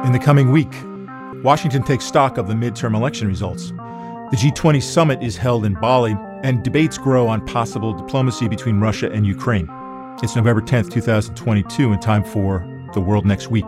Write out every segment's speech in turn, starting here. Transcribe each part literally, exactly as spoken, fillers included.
In the coming week, Washington takes stock of the midterm election results. The G twenty summit is held in Bali, and debates grow on possible diplomacy between Russia and Ukraine. It's November tenth, twenty twenty-two, and time for The World Next Week.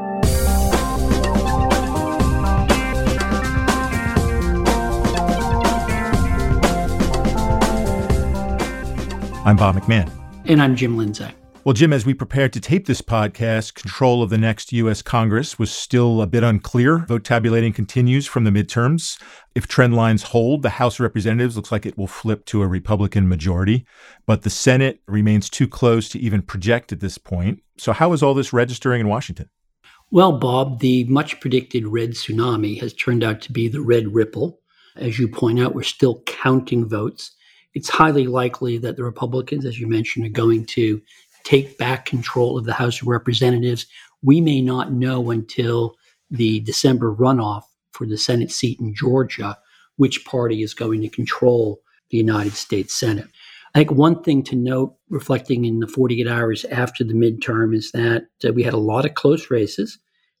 I'm Bob McMahon. And I'm Jim Lindsay. Well, Jim, as we prepared to tape this podcast, control of the next U S Congress was still a bit unclear. Vote tabulating continues from the midterms. If trend lines hold, the House of Representatives looks like it will flip to a Republican majority, but the Senate remains too close to even project at this point. So how is all this registering in Washington? Well, Bob, the much predicted red tsunami has turned out to be the red ripple. As you point out, we're still counting votes. It's highly likely that the Republicans, as you mentioned, are going to take back control of the House of Representatives. We may not know until the December runoff for the Senate seat in Georgia which party is going to control the United States Senate. I think one thing to note, reflecting in the forty-eight hours after the midterm, is that uh, we had a lot of close races,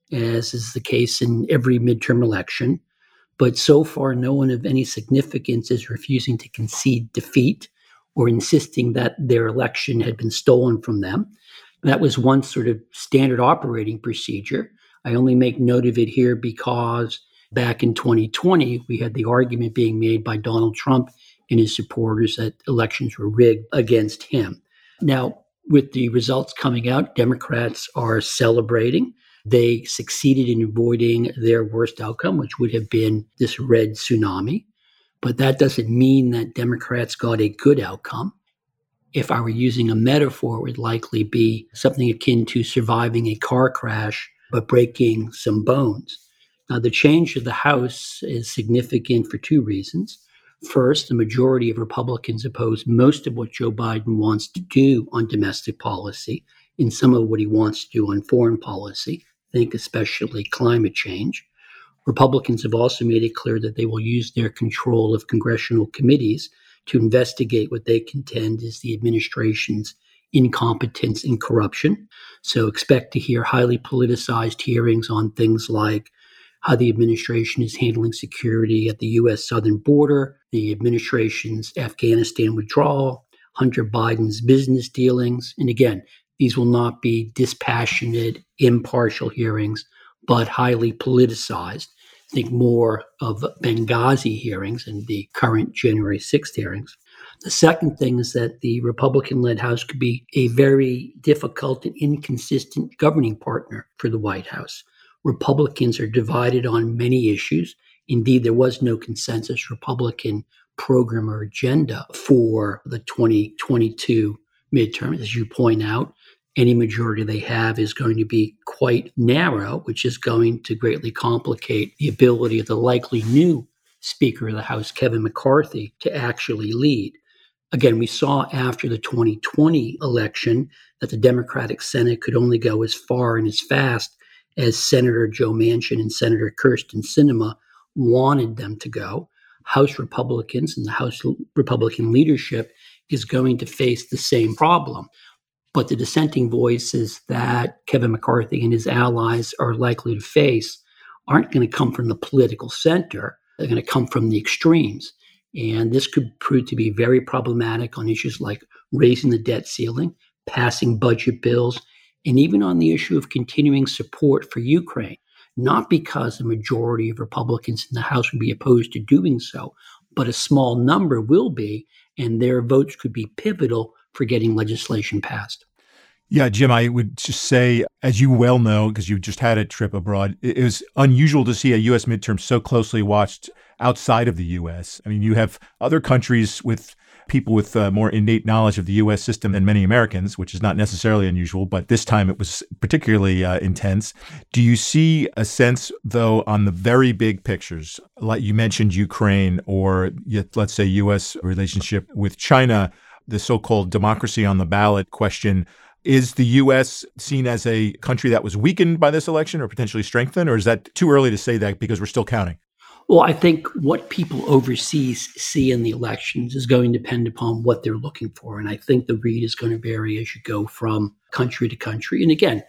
as is the case in every midterm election. But so far, no one of any significance is refusing to concede defeat or insisting that their election had been stolen from them. That was one sort of standard operating procedure. I only make note of it here because back in twenty twenty, we had the argument being made by Donald Trump and his supporters that elections were rigged against him. Now, with the results coming out, Democrats are celebrating. They succeeded in avoiding their worst outcome, which would have been this red tsunami. But that doesn't mean that Democrats got a good outcome. If I were using a metaphor, it would likely be something akin to surviving a car crash, but breaking some bones. Now, the change of the House is significant for two reasons. First, the majority of Republicans oppose most of what Joe Biden wants to do on domestic policy and some of what he wants to do on foreign policy. Think especially climate change. Republicans have also made it clear that they will use their control of congressional committees to investigate what they contend is the administration's incompetence and corruption. So expect to hear highly politicized hearings on things like how the administration is handling security at the U S southern border, the administration's Afghanistan withdrawal, Hunter Biden's business dealings. And again, these will not be dispassionate, impartial hearings, but highly politicized. Think more of Benghazi hearings and the current January sixth hearings. The second thing is that the Republican-led House could be a very difficult and inconsistent governing partner for the White House. Republicans are divided on many issues. Indeed, there was no consensus Republican program or agenda for the twenty twenty-two midterms, as you point out. Any majority they have is going to be quite narrow, which is going to greatly complicate the ability of the likely new Speaker of the House, Kevin McCarthy, to actually lead. Again, we saw after the twenty twenty election that the Democratic Senate could only go as far and as fast as Senator Joe Manchin and Senator Kyrsten Sinema wanted them to go. House Republicans and the House Republican leadership is going to face the same problem. But the dissenting voices that Kevin McCarthy and his allies are likely to face aren't going to come from the political center. They're going to come from the extremes. And this could prove to be very problematic on issues like raising the debt ceiling, passing budget bills, and even on the issue of continuing support for Ukraine. Not because the majority of Republicans in the House would be opposed to doing so, but a small number will be, and their votes could be pivotal for getting legislation passed. Yeah, Jim, I would just say, as you well know, because you just had a trip abroad, it was unusual to see a U S midterm so closely watched outside of the U S. I mean, you have other countries with people with uh, more innate knowledge of the U S system than many Americans, which is not necessarily unusual, but this time it was particularly uh, intense. Do you see a sense, though, on the very big pictures, like you mentioned Ukraine or let's say U S relationship with China, the so-called democracy on the ballot question, is the U S seen as a country that was weakened by this election or potentially strengthened, or is that too early to say that because we're still counting? Well, I think what people overseas see in the elections is going to depend upon what they're looking for. And I think the read is going to vary as you go from country to country. And again,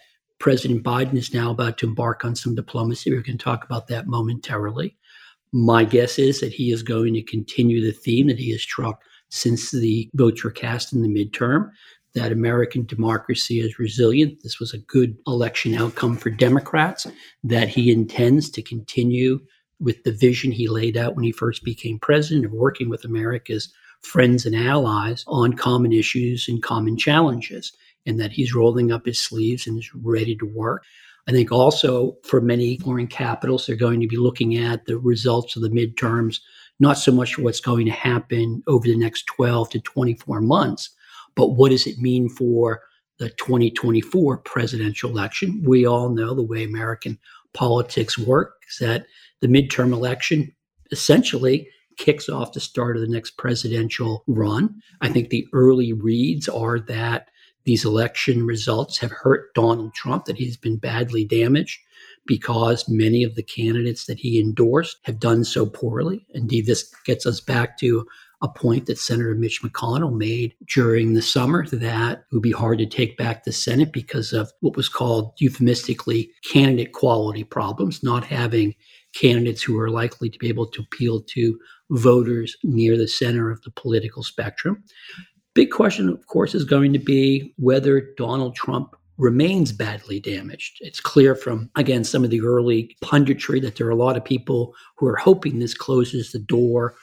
President Biden is now about to embark on some diplomacy. We're going to talk about that momentarily. My guess is that he is going to continue the theme that he has struck since the votes were cast in the midterm, that American democracy is resilient. This was a good election outcome for Democrats, that he intends to continue with the vision he laid out when he first became president of working with America's friends and allies on common issues and common challenges, and that he's rolling up his sleeves and is ready to work. I think also for many foreign capitals, they're going to be looking at the results of the midterms, not so much what's going to happen over the next twelve to twenty-four months, but what does it mean for the twenty twenty-four presidential election? We all know the way American politics works, that the midterm election essentially kicks off the start of the next presidential run. I think the early reads are that these election results have hurt Donald Trump, that he's been badly damaged because many of the candidates that he endorsed have done so poorly. Indeed, this gets us back to a point that Senator Mitch McConnell made during the summer, that it would be hard to take back the Senate because of what was called euphemistically candidate quality problems, not having candidates who are likely to be able to appeal to voters near the center of the political spectrum. Big question, of course, is going to be whether Donald Trump remains badly damaged. It's clear from, again, some of the early punditry that there are a lot of people who are hoping this closes the door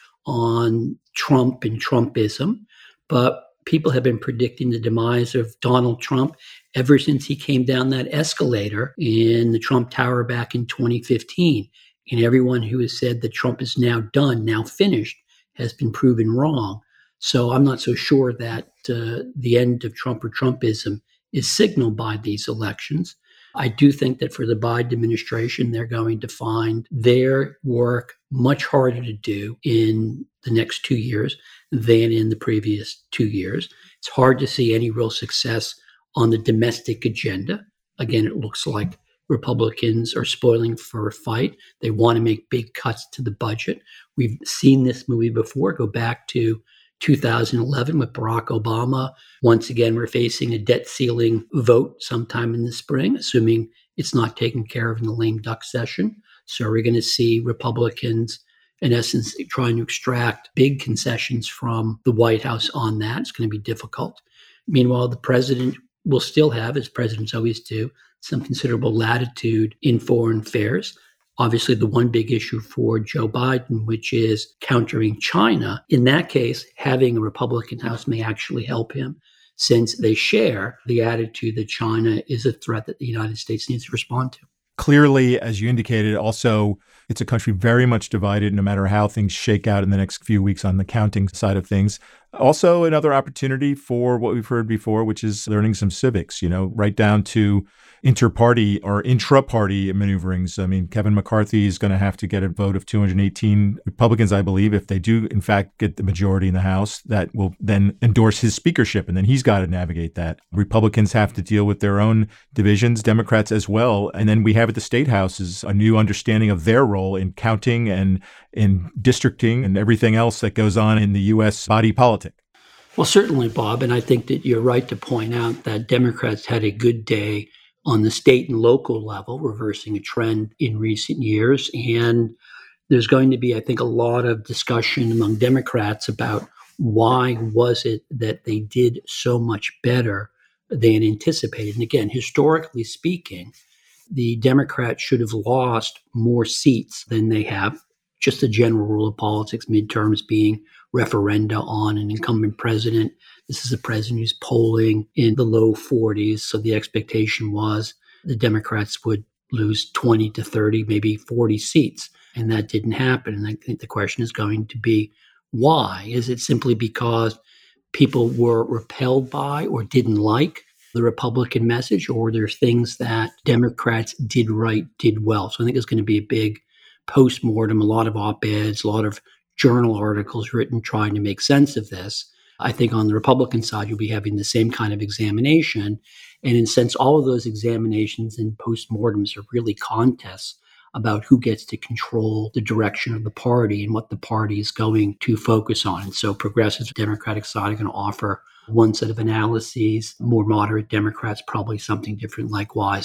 on Trump and Trumpism. But people have been predicting the demise of Donald Trump ever since he came down that escalator in the Trump Tower back in twenty fifteen. And everyone who has said that Trump is now done, now finished, has been proven wrong. So I'm not so sure that uh, the end of Trump or Trumpism is signaled by these elections. I do think that for the Biden administration, they're going to find their work much harder to do in the next two years than in the previous two years. It's hard to see any real success on the domestic agenda. Again, it looks like Republicans are spoiling for a fight. They want to make big cuts to the budget. We've seen this movie before. Go back to two thousand eleven with Barack Obama. Once again, we're facing a debt ceiling vote sometime in the spring, assuming it's not taken care of in the lame duck session. So we're going to see Republicans, in essence, trying to extract big concessions from the White House on that. It's going to be difficult. Meanwhile, the president will still have, as presidents always do, some considerable latitude in foreign affairs. Obviously, the one big issue for Joe Biden, which is countering China, in that case, having a Republican House may actually help him, since they share the attitude that China is a threat that the United States needs to respond to. Clearly, as you indicated, also, it's a country very much divided no matter how things shake out in the next few weeks on the counting side of things. Also, another opportunity for what we've heard before, which is learning some civics, you know, right down to inter-party or intra-party maneuverings. I mean, Kevin McCarthy is going to have to get a vote of two hundred eighteen Republicans, I believe. If they do, in fact, get the majority in the House, that will then endorse his speakership, and then he's got to navigate that. Republicans have to deal with their own divisions, Democrats as well. And then we have at the State Houses a new understanding of their role in counting and in districting and everything else that goes on in the U S body politic. Well, certainly, Bob, and I think that you're right to point out that Democrats had a good day on the state and local level, reversing a trend in recent years. And there's going to be, I think, a lot of discussion among Democrats about why was it that they did so much better than anticipated. And again, historically speaking, the Democrats should have lost more seats than they have. Just the general rule of politics, midterms being referenda on an incumbent president. This is a president who's polling in the low forties. So the expectation was the Democrats would lose twenty to thirty, maybe forty seats. And that didn't happen. And I think the question is going to be, why? Is it simply because people were repelled by or didn't like the Republican message, or are there things that Democrats did right, did well? So I think there's going to be a big post-mortem, a lot of op-eds, a lot of journal articles written trying to make sense of this. I think on the Republican side, you'll be having the same kind of examination. And in a sense, all of those examinations and post-mortems are really contests about who gets to control the direction of the party and what the party is going to focus on. And so progressives, Democratic side are going to offer one set of analyses. More moderate Democrats, probably something different likewise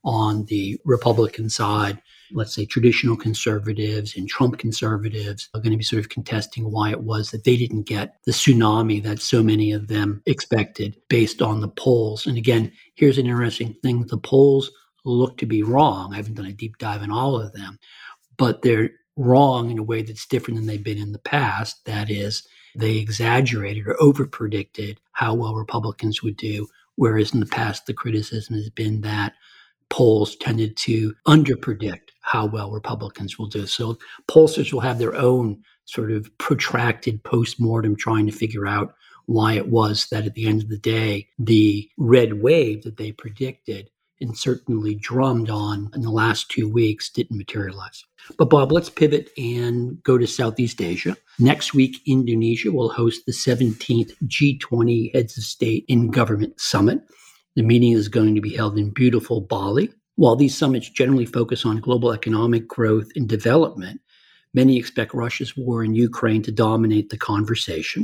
on the Republican side, let's say traditional conservatives and Trump conservatives, are going to be sort of contesting why it was that they didn't get the tsunami that so many of them expected based on the polls. And again, here's an interesting thing. The polls look to be wrong. I haven't done a deep dive in all of them, but they're wrong in a way that's different than they've been in the past. That is, they exaggerated or overpredicted how well Republicans would do, whereas in the past, the criticism has been that polls tended to underpredict how well Republicans will do. So pollsters will have their own sort of protracted postmortem trying to figure out why it was that at the end of the day, the red wave that they predicted and certainly drummed on in the last two weeks didn't materialize. But Bob, let's pivot and go to Southeast Asia. Next week, Indonesia will host the seventeenth G twenty Heads of State and Government Summit. The meeting is going to be held in beautiful Bali. While these summits generally focus on global economic growth and development, many expect Russia's war in Ukraine to dominate the conversation.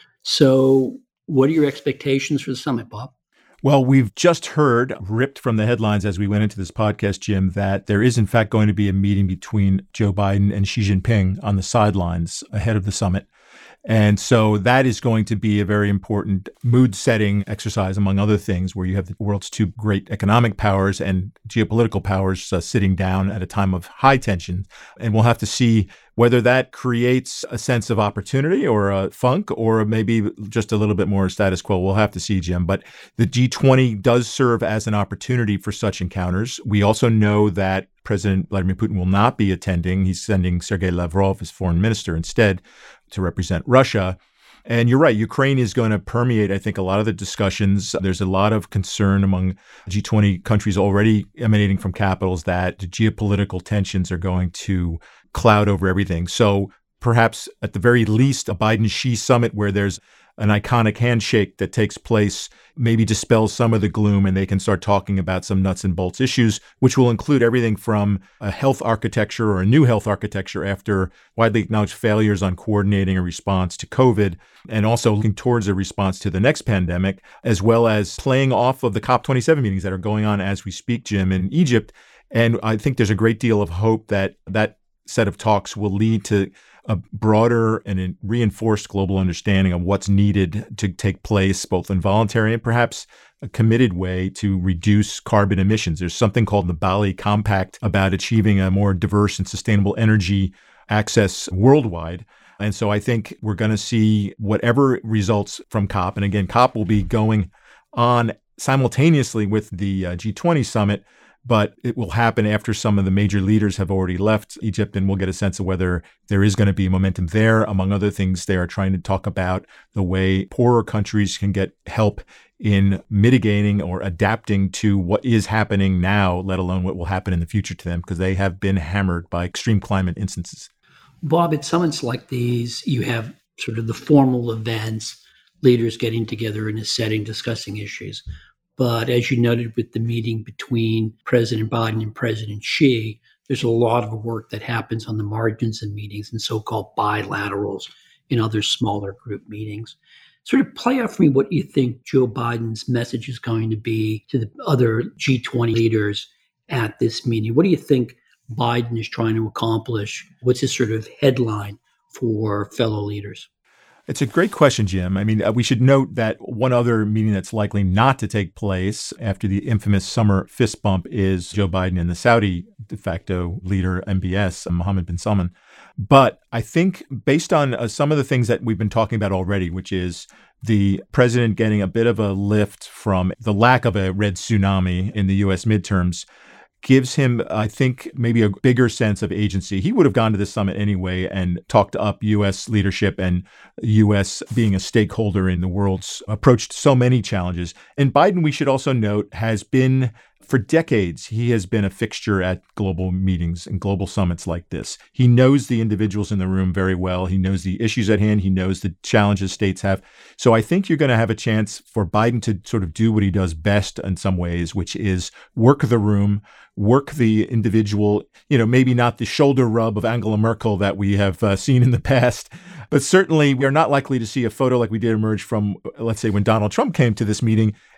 So what are your expectations for the summit, Bob? Well, we've just heard, ripped from the headlines as we went into this podcast, Jim, that there is in fact going to be a meeting between Joe Biden and Xi Jinping on the sidelines ahead of the summit. And so that is going to be a very important mood-setting exercise, among other things, where you have the world's two great economic powers and geopolitical powers uh, sitting down at a time of high tension. And we'll have to see whether that creates a sense of opportunity or a funk, or maybe just a little bit more status quo. We'll have to see, Jim. But the G twenty does serve as an opportunity for such encounters. We also know that President Vladimir Putin will not be attending. He's sending Sergei Lavrov as foreign minister instead to represent Russia. And you're right, Ukraine is going to permeate, I think, a lot of the discussions. There's a lot of concern among G twenty countries already emanating from capitals that the geopolitical tensions are going to cloud over everything. So perhaps at the very least, a Biden-Xi summit where there's an iconic handshake that takes place maybe dispels some of the gloom, and they can start talking about some nuts and bolts issues, which will include everything from a health architecture or a new health architecture after widely acknowledged failures on coordinating a response to COVID, and also looking towards a response to the next pandemic, as well as playing off of the COP twenty-seven meetings that are going on as we speak, Jim, in Egypt. And I think there's a great deal of hope that that set of talks will lead to a broader and a reinforced global understanding of what's needed to take place, both in voluntary and perhaps a committed way to reduce carbon emissions. There's something called the Bali Compact about achieving a more diverse and sustainable energy access worldwide. And so I think we're going to see whatever results from COP. And again, COP will be going on simultaneously with the uh, G twenty summit, but it will happen after some of the major leaders have already left Egypt, and we'll get a sense of whether there is going to be momentum there. Among other things, they are trying to talk about the way poorer countries can get help in mitigating or adapting to what is happening now, let alone what will happen in the future to them, because they have been hammered by extreme climate instances. Bob, at summits like these, you have sort of the formal events, leaders getting together in a setting, discussing issues. But as you noted with the meeting between President Biden and President Xi, there's a lot of work that happens on the margins of meetings and so-called bilaterals in other smaller group meetings. Sort of play out for me what you think Joe Biden's message is going to be to the other G twenty leaders at this meeting. What do you think Biden is trying to accomplish? What's his sort of headline for fellow leaders? It's a great question, Jim. I mean, uh, we should note that one other meeting that's likely not to take place after the infamous summer fist bump is Joe Biden and the Saudi de facto leader, M B S, Mohammed bin Salman. But I think based on uh, some of the things that we've been talking about already, which is the president getting a bit of a lift from the lack of a red tsunami in the U S midterms, gives him, I think, maybe a bigger sense of agency. He would have gone to this summit anyway and talked up U S leadership and U S being a stakeholder in the world's approach to so many challenges. And Biden, we should also note, has been, for decades, he has been a fixture at global meetings and global summits like this. He knows the individuals in the room very well. He knows the issues at hand. He knows the challenges states have. So I think you're going to have a chance for Biden to sort of do what he does best in some ways, which is work the room, work the individual, you know, maybe not the shoulder rub of Angela Merkel that we have uh, seen in the past, but certainly we are not likely to see a photo like we did emerge from, let's say, when Donald Trump came to this meeting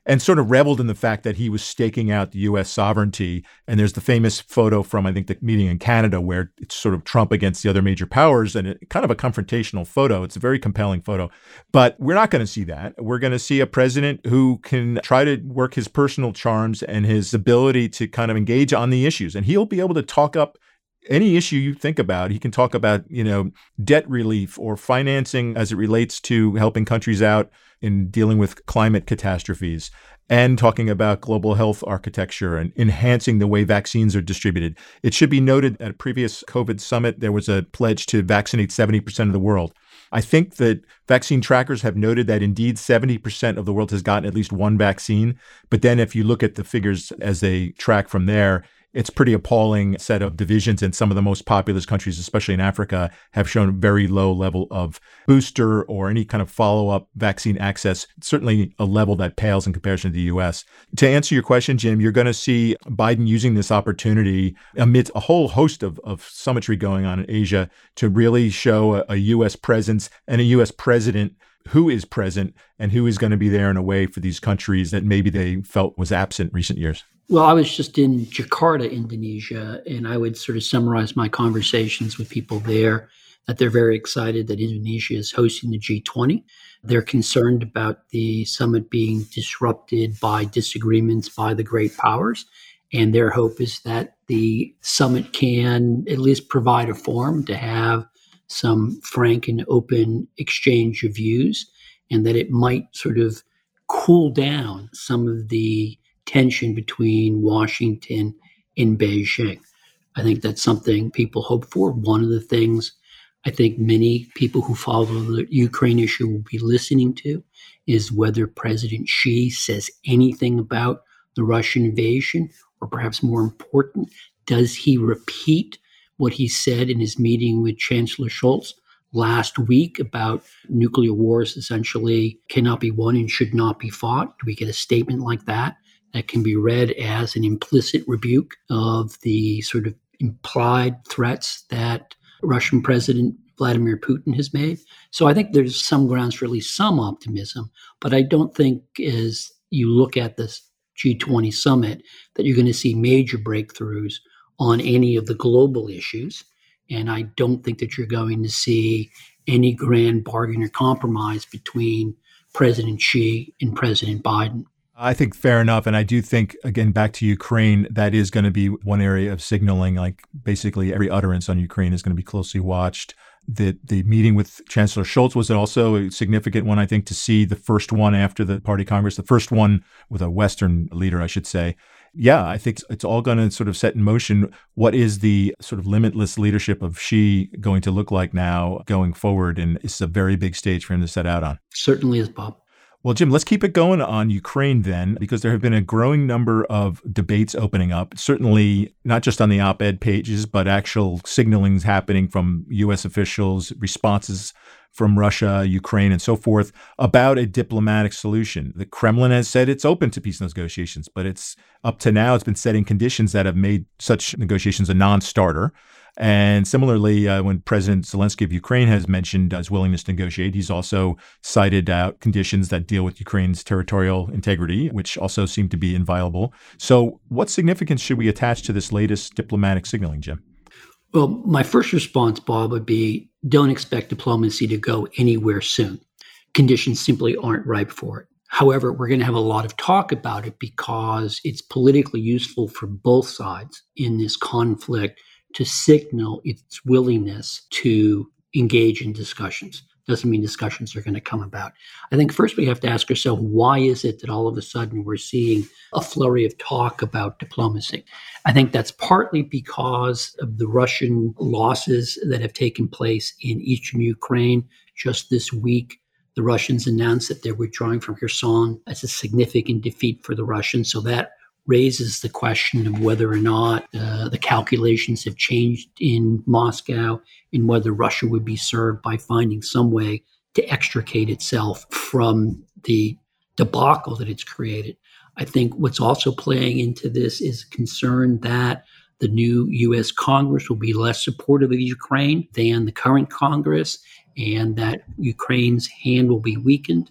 and sort of reveled in the fact that he was staking out the U S sovereignty. And there's the famous photo from, I think, the meeting in Canada where it's sort of Trump against the other major powers, and it, kind of a confrontational photo. It's a very compelling photo. But we're not going to see that. We're going to see a president who can try to work his personal charms and his ability to kind of engage on the issues. And he'll be able to talk up any issue you think about. He can talk about, you know, debt relief or financing as it relates to helping countries out in dealing with climate catastrophes, and talking about global health architecture and enhancing the way vaccines are distributed. It should be noted at a previous COVID summit, there was a pledge to vaccinate seventy percent of the world. I think that vaccine trackers have noted that indeed seventy percent of the world has gotten at least one vaccine. But then if you look at the figures as they track from there, it's pretty appalling set of divisions, and some of the most populous countries, especially in Africa, have shown very low level of booster or any kind of follow-up vaccine access, certainly a level that pales in comparison to the U S. To answer your question, Jim, you're going to see Biden using this opportunity amidst a whole host of, of summitry going on in Asia to really show a, a U S presence and a U S president who is present and who is going to be there in a way for these countries that maybe they felt was absent in recent years. Well, I was just in Jakarta, Indonesia, and I would sort of summarize my conversations with people there that they're very excited that Indonesia is hosting the G twenty. They're concerned about the summit being disrupted by disagreements by the great powers. And their hope is that the summit can at least provide a forum to have some frank and open exchange of views, and that it might sort of cool down some of the tension between Washington and Beijing. I think that's something people hope for. One of the things I think many people who follow the Ukraine issue will be listening to is whether President Xi says anything about the Russian invasion, or perhaps more important, does he repeat what he said in his meeting with Chancellor Scholz last week about nuclear wars essentially cannot be won and should not be fought? Do we get a statement like that that can be read as an implicit rebuke of the sort of implied threats that Russian President Vladimir Putin has made? So I think there's some grounds for at least some optimism, but I don't think as you look at this G twenty summit that you're going to see major breakthroughs on any of the global issues. And I don't think that you're going to see any grand bargain or compromise between President Xi and President Biden. I think fair enough. And I do think, again, back to Ukraine, that is going to be one area of signaling, like basically every utterance on Ukraine is going to be closely watched. The, the meeting with Chancellor Scholz was also a significant one, I think, to see the first one after the Party Congress, the first one with a Western leader, I should say. Yeah, I think it's all going to sort of set in motion what is the sort of limitless leadership of Xi going to look like now going forward. And it's a very big stage for him to set out on. Certainly is, Bob. Well, Jim, let's keep it going on Ukraine then, because there have been a growing number of debates opening up, certainly not just on the op-ed pages, but actual signalings happening from U S officials, responses from Russia, Ukraine, and so forth about a diplomatic solution. The Kremlin has said it's open to peace negotiations, but it's up to now, it's been setting conditions that have made such negotiations a non-starter. And similarly, uh, when President Zelensky of Ukraine has mentioned his willingness to negotiate, he's also cited out conditions that deal with Ukraine's territorial integrity, which also seem to be inviolable. So what significance should we attach to this latest diplomatic signaling, Jim? Well, my first response, Bob, would be don't expect diplomacy to go anywhere soon. Conditions simply aren't ripe for it. However, we're going to have a lot of talk about it because it's politically useful for both sides in this conflict to signal its willingness to engage in discussions. Doesn't mean discussions are going to come about. I think first we have to ask ourselves, why is it that all of a sudden we're seeing a flurry of talk about diplomacy? I think that's partly because of the Russian losses that have taken place in eastern Ukraine. Just this week, the Russians announced that they're withdrawing from Kherson. That's a significant defeat for the Russians. So that raises the question of whether or not uh, the calculations have changed in Moscow and whether Russia would be served by finding some way to extricate itself from the debacle that it's created. I think what's also playing into this is concern that the new U S Congress will be less supportive of Ukraine than the current Congress, and that Ukraine's hand will be weakened.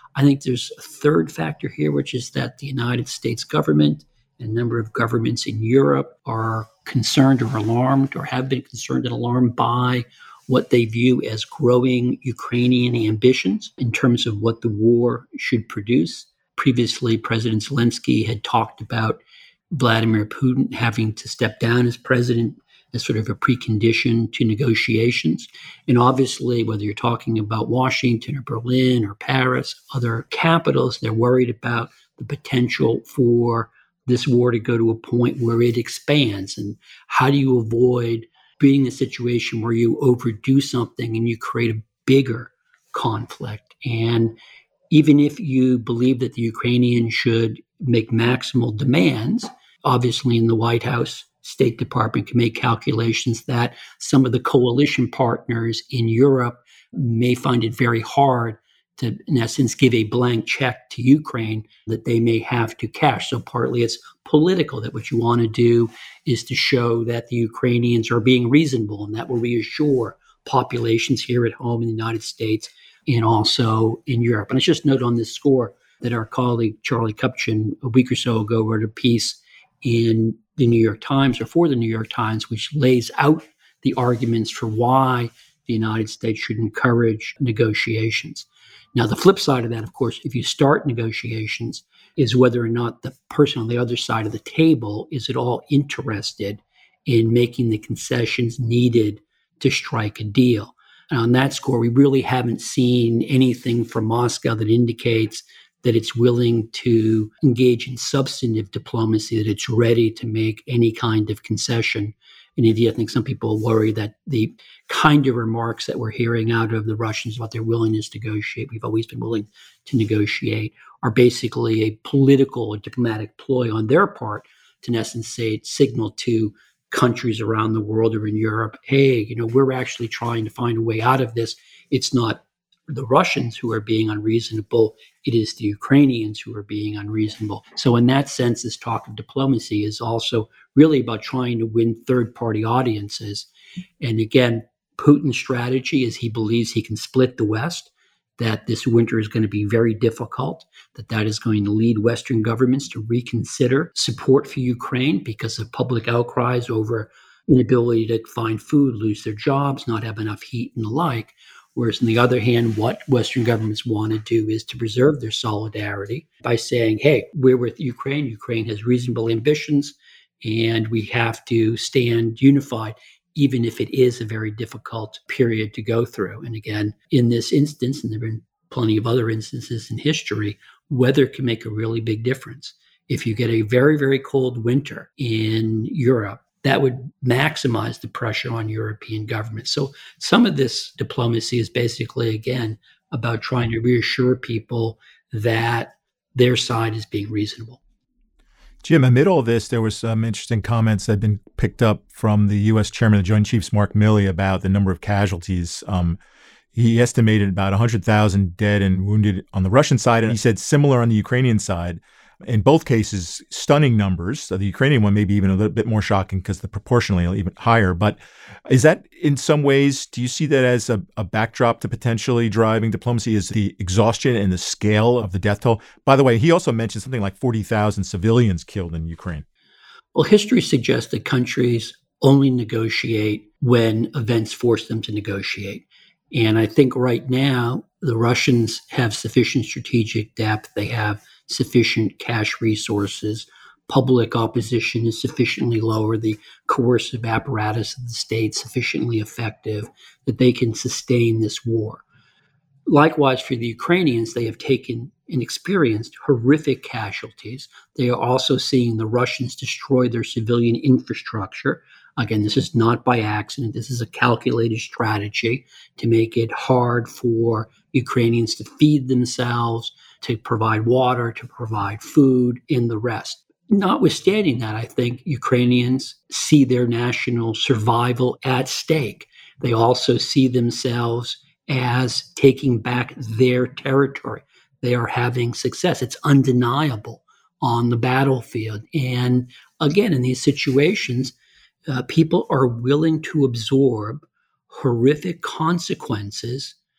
I think there's a third factor here, which is that the United States government and a number of governments in Europe are concerned or alarmed or have been concerned and alarmed by what they view as growing Ukrainian ambitions in terms of what the war should produce. Previously, President Zelensky had talked about Vladimir Putin having to step down as president as sort of a precondition to negotiations. And obviously, whether you're talking about Washington or Berlin or Paris, other capitals, they're worried about the potential for this war to go to a point where it expands. And how do you avoid being in a situation where you overdo something and you create a bigger conflict? And even if you believe that the Ukrainians should make maximal demands, obviously in the White House, State Department can make calculations that some of the coalition partners in Europe may find it very hard to, in essence, give a blank check to Ukraine that they may have to cash. So partly it's political, that what you want to do is to show that the Ukrainians are being reasonable, and that will reassure populations here at home in the United States and also in Europe. And I just note on this score that our colleague Charlie Kupchan a week or so ago wrote a piece in the New York Times, or for the New York Times, which lays out the arguments for why the United States should encourage negotiations. Now, the flip side of that, of course, if you start negotiations, is whether or not the person on the other side of the table is at all interested in making the concessions needed to strike a deal. And on that score, we really haven't seen anything from Moscow that indicates that it's willing to engage in substantive diplomacy, that it's ready to make any kind of concession. And indeed, I think some people worry that the kind of remarks that we're hearing out of the Russians about their willingness to negotiate, we've always been willing to negotiate, are basically a political or diplomatic ploy on their part to, in essence, say, signal to countries around the world or in Europe, hey, you know, we're actually trying to find a way out of this. It's not the Russians who are being unreasonable. It is the Ukrainians who are being unreasonable. So in that sense, this talk of diplomacy is also really about trying to win third-party audiences. And again, Putin's strategy is he believes he can split the West, that this winter is going to be very difficult, that that is going to lead Western governments to reconsider support for Ukraine because of public outcries over inability to find food, lose their jobs, not have enough heat and the like. Whereas on the other hand, what Western governments want to do is to preserve their solidarity by saying, hey, we're with Ukraine. Ukraine has reasonable ambitions, and we have to stand unified, even if it is a very difficult period to go through. And again, in this instance, and there have been plenty of other instances in history, weather can make a really big difference. If you get a very, very cold winter in Europe, that would maximize the pressure on European governments. So some of this diplomacy is basically, again, about trying to reassure people that their side is being reasonable. Jim, amid all this, there was some interesting comments that had been picked up from the U S Chairman of the Joint Chiefs, Mark Milley, about the number of casualties. Um, he estimated about one hundred thousand dead and wounded on the Russian side, and he said similar on the Ukrainian side. In both cases, stunning numbers. So the Ukrainian one may be even a little bit more shocking because the proportionally even higher. But is that in some ways, do you see that as a, a backdrop to potentially driving diplomacy? Is the exhaustion and the scale of the death toll? By the way, he also mentioned something like forty thousand civilians killed in Ukraine. Well, history suggests that countries only negotiate when events force them to negotiate. And I think right now, the Russians have sufficient strategic depth. They have sufficient cash resources. Public opposition is sufficiently lower. The coercive apparatus of the state sufficiently effective that they can sustain this war. Likewise, for the Ukrainians, they have taken and experienced horrific casualties. They are also seeing the Russians destroy their civilian infrastructure. Again, this is not by accident. This is a calculated strategy to make it hard for Ukrainians to feed themselves, to provide water, to provide food, and the rest. Notwithstanding that, I think Ukrainians see their national survival at stake. They also see themselves as taking back their territory. They are having success. It's undeniable on the battlefield. And again, in these situations, uh, people are willing to absorb horrific consequences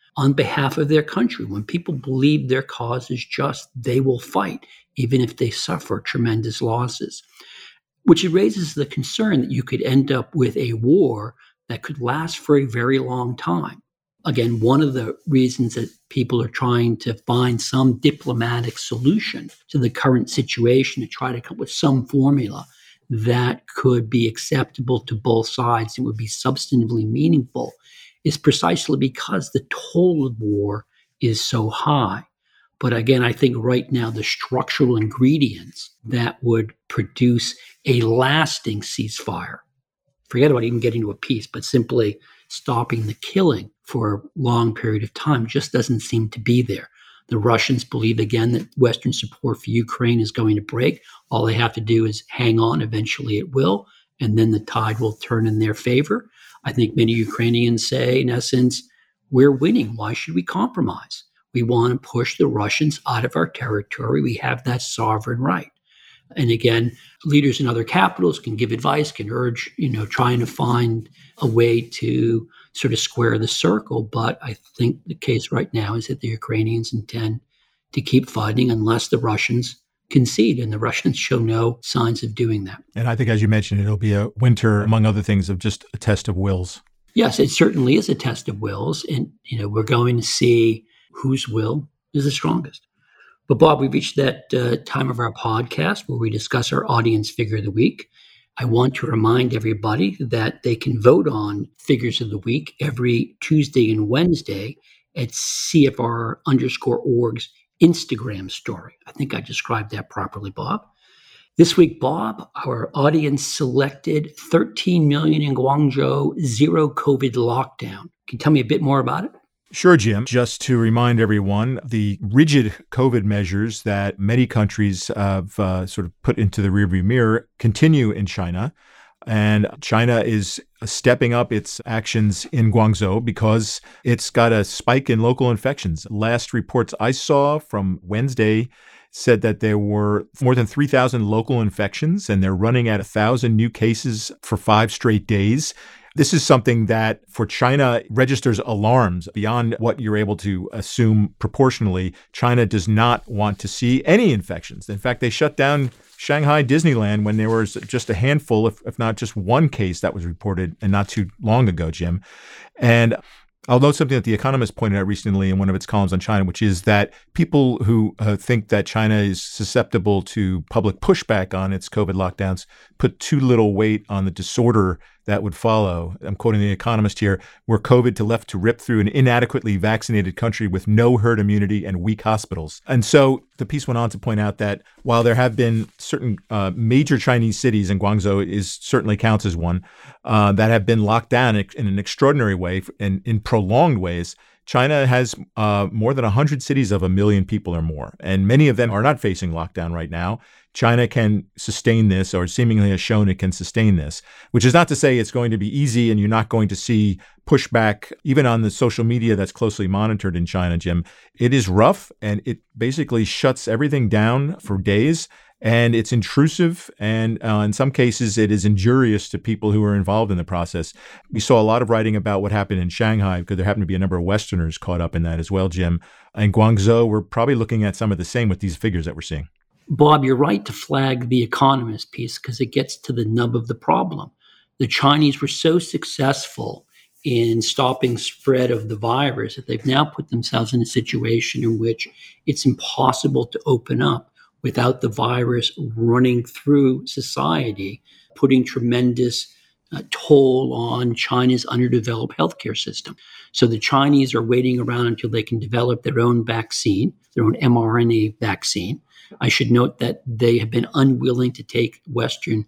on behalf of their country. When people believe their cause is just, they will fight, even if they suffer tremendous losses, which raises the concern that you could end up with a war that could last for a very long time. Again, one of the reasons that people are trying to find some diplomatic solution to the current situation, to try to come up with some formula that could be acceptable to both sides and would be substantively meaningful, is precisely because the toll of war is so high. But again, I think right now the structural ingredients that would produce a lasting ceasefire, forget about even getting to a peace, but simply stopping the killing for a long period of time, just doesn't seem to be there. The Russians believe, again, that Western support for Ukraine is going to break. All they have to do is hang on. Eventually it will, and then the tide will turn in their favor. I think many Ukrainians say, in essence, we're winning. Why should we compromise? We want to push the Russians out of our territory. We have that sovereign right. And again, leaders in other capitals can give advice, can urge, you know, trying to find a way to sort of square the circle. But I think the case right now is that the Ukrainians intend to keep fighting unless the Russians concede, and the Russians show no signs of doing that. And I think, as you mentioned, it'll be a winter, among other things, of just a test of wills. Yes, it certainly is a test of wills. And, you know, we're going to see whose will is the strongest. But Bob, we've reached that uh, time of our podcast where we discuss our audience figure of the week. I want to remind everybody that they can vote on figures of the week every Tuesday and Wednesday at C F R underscore org's Instagram story. I think I described that properly, Bob. This week, Bob, our audience selected thirteen million in Guangzhou zero COVID lockdown. Can you tell me a bit more about it? Sure, Jim. Just to remind everyone, the rigid COVID measures that many countries have uh, sort of put into the rearview mirror continue in China. And China is stepping up its actions in Guangzhou because it's got a spike in local infections. Last reports I saw from Wednesday said that there were more than three thousand local infections, and they're running at one thousand new cases for five straight days. This is something that for China registers alarms beyond what you're able to assume proportionally. China does not want to see any infections. In fact, they shut down Shanghai Disneyland when there was just a handful, if, if not just one case that was reported, and not too long ago, Jim. And I'll note something that The Economist pointed out recently in one of its columns on China, which is that people who uh, think that China is susceptible to public pushback on its COVID lockdowns put too little weight on the disorder that would follow. I'm quoting The Economist here, were COVID to left to rip through an inadequately vaccinated country with no herd immunity and weak hospitals. And so the piece went on to point out that while there have been certain uh, major Chinese cities, and Guangzhou is certainly counts as one, uh, that have been locked down in, in an extraordinary way and in prolonged ways, China has uh, more than one hundred cities of a million people or more, and many of them are not facing lockdown right now. China can sustain this, or seemingly has shown it can sustain this, which is not to say it's going to be easy and you're not going to see pushback even on the social media that's closely monitored in China, Jim. It is rough, and it basically shuts everything down for days, and it's intrusive, and uh, in some cases it is injurious to people who are involved in the process. We saw a lot of writing about what happened in Shanghai because there happened to be a number of Westerners caught up in that as well, Jim. In Guangzhou, we're probably looking at some of the same with these figures that we're seeing. Bob, you're right to flag the Economist piece because it gets to the nub of the problem. The Chinese were so successful in stopping spread of the virus that they've now put themselves in a situation in which it's impossible to open up without the virus running through society, putting tremendous uh, toll on China's underdeveloped healthcare system. So the Chinese are waiting around until they can develop their own vaccine, their own mRNA vaccine. I should note that they have been unwilling to take Western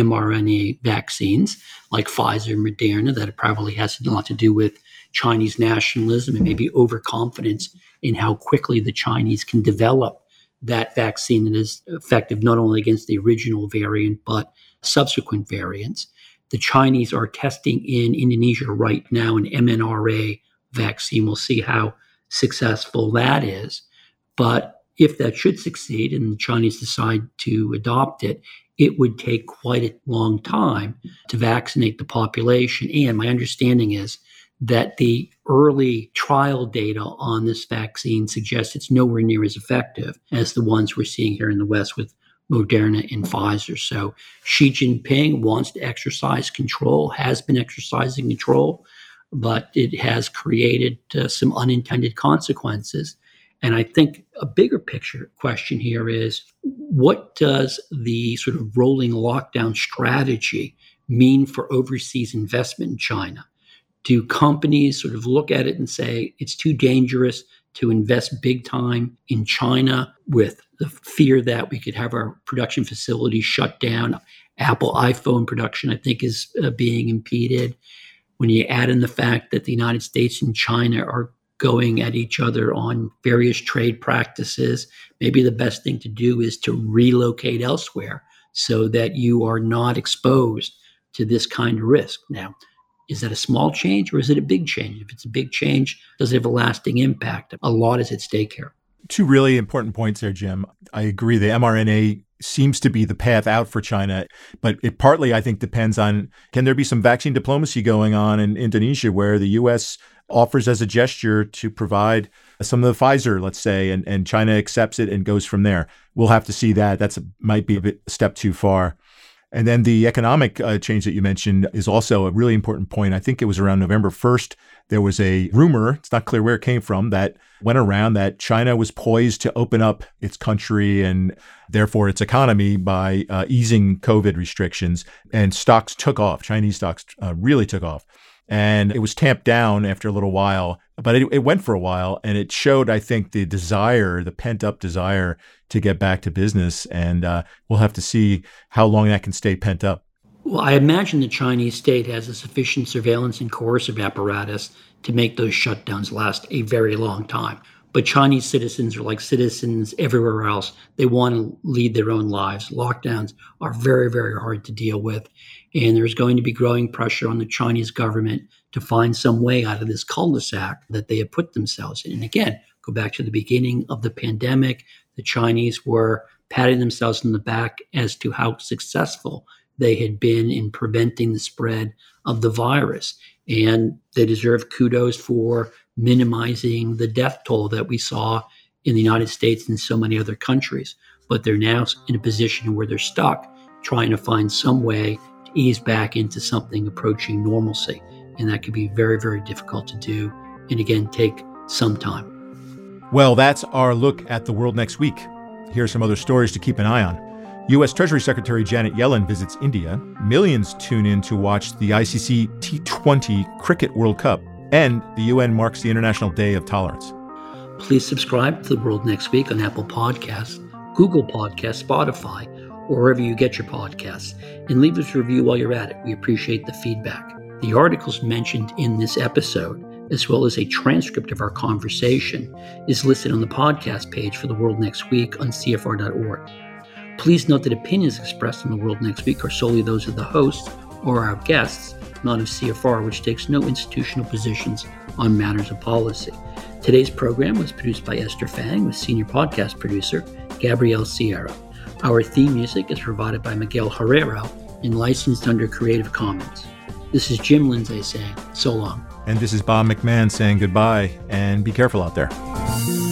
mRNA vaccines like Pfizer and Moderna. That probably has a lot to do with Chinese nationalism and maybe overconfidence in how quickly the Chinese can develop that vaccine that is effective not only against the original variant, but subsequent variants. The Chinese are testing in Indonesia right now an M N R A vaccine. We'll see how successful that is. But if that should succeed and the Chinese decide to adopt it, it would take quite a long time to vaccinate the population. And my understanding is that the early trial data on this vaccine suggests it's nowhere near as effective as the ones we're seeing here in the West with Moderna and Pfizer. So Xi Jinping wants to exercise control, has been exercising control, but it has created uh, some unintended consequences. And I think a bigger picture question here is, what does the sort of rolling lockdown strategy mean for overseas investment in China? Do companies sort of look at it and say it's too dangerous to invest big time in China with the fear that we could have our production facilities shut down? Apple iPhone production, I think, is uh, being impeded. When you add in the fact that the United States and China are going at each other on various trade practices, maybe the best thing to do is to relocate elsewhere so that you are not exposed to this kind of risk. Now, is that a small change or is it a big change? If it's a big change, does it have a lasting impact? A lot is at stake here. Two really important points there, Jim. I agree. The mRNA seems to be the path out for China, but it partly, I think, depends on, can there be some vaccine diplomacy going on in Indonesia where the U S offers as a gesture to provide some of the Pfizer, let's say, and, and China accepts it and goes from there. We'll have to see that. That's might be a bit a step too far. And then the economic uh, change that you mentioned is also a really important point. I think it was around November first, there was a rumor, it's not clear where it came from, that went around that China was poised to open up its country and therefore its economy by uh, easing COVID restrictions. And stocks took off. Chinese stocks uh, really took off. And it was tamped down after a little while, but it, it went for a while. And it showed, I think, the desire, the pent up desire to get back to business. And uh, we'll have to see how long that can stay pent up. Well, I imagine the Chinese state has a sufficient surveillance and coercive apparatus to make those shutdowns last a very long time. But Chinese citizens are like citizens everywhere else. They want to lead their own lives. Lockdowns are very, very hard to deal with. And there's going to be growing pressure on the Chinese government to find some way out of this cul-de-sac that they have put themselves in. And again, go back to the beginning of the pandemic. The Chinese were patting themselves on the back as to how successful they had been in preventing the spread of the virus. And they deserve kudos for minimizing the death toll that we saw in the United States and so many other countries. But they're now in a position where they're stuck trying to find some way to ease back into something approaching normalcy. And that could be very, very difficult to do. And again, take some time. Well, that's our look at the world next week. Here are some other stories to keep an eye on. U S Treasury Secretary Janet Yellen visits India. Millions tune in to watch the I C C T twenty Cricket World Cup. And the U N marks the International Day of Tolerance. Please subscribe to The World Next Week on Apple Podcasts, Google Podcasts, Spotify, or wherever you get your podcasts. And leave us a review while you're at it. We appreciate the feedback. The articles mentioned in this episode, as well as a transcript of our conversation, is listed on the podcast page for The World Next Week on C F R dot org. Please note that opinions expressed in The World Next Week are solely those of the host or our guests, not of C F R, which takes no institutional positions on matters of policy. Today's program was produced by Esther Fang with senior podcast producer Gabrielle Sierra. Our theme music is provided by Miguel Herrero and licensed under Creative Commons. This is Jim Lindsay saying so long. And this is Bob McMahon saying goodbye, and be careful out there.